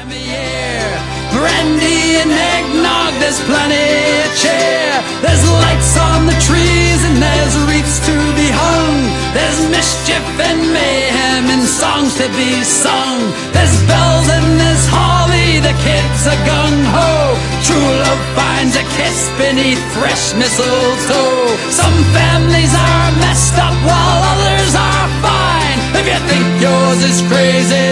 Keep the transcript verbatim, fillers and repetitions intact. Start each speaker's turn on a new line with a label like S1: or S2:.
S1: time of year. Brandy and eggnog, there's plenty of cheer. There's lights on the trees and there's wreaths to be hung. There's mischief and mayhem and songs to be sung. There's bells and there's holly, the kids are gung-ho. True love finds a kiss beneath fresh mistletoe. Some families are messed up while others are fine. If you think yours is crazy,